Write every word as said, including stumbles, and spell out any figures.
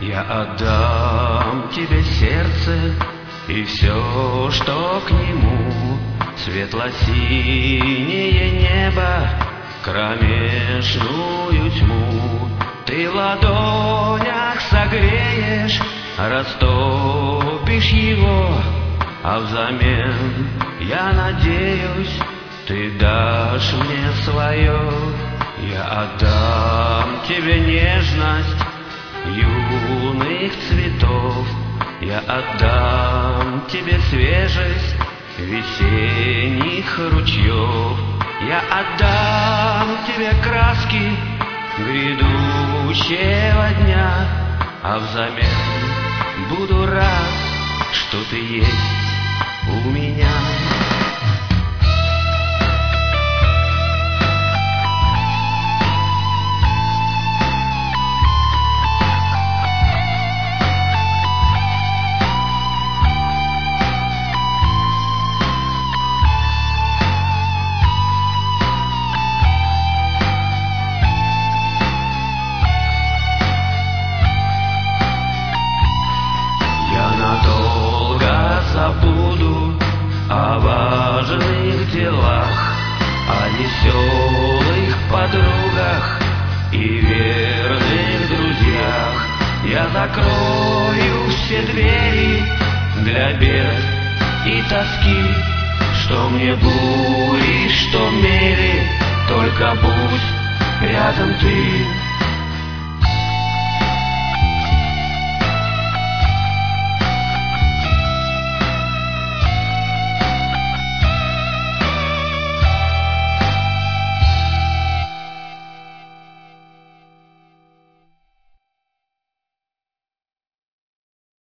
Я отдам тебе сердце и все, что к нему. Светло-синее небо, кромешную тьму. Ты в ладонях согреешь, растопишь его, а взамен, я надеюсь, ты дашь мне свое. Я отдам тебе нежность юных цветов, я отдам тебе свежесть весенних ручьев, я отдам тебе краски грядущего дня, а взамен буду рад, что ты есть у меня. Забуду о важных делах, о веселых подругах и верных друзьях. Я закрою все двери для бед и тоски, что мне бури, что мели, только будь рядом ты.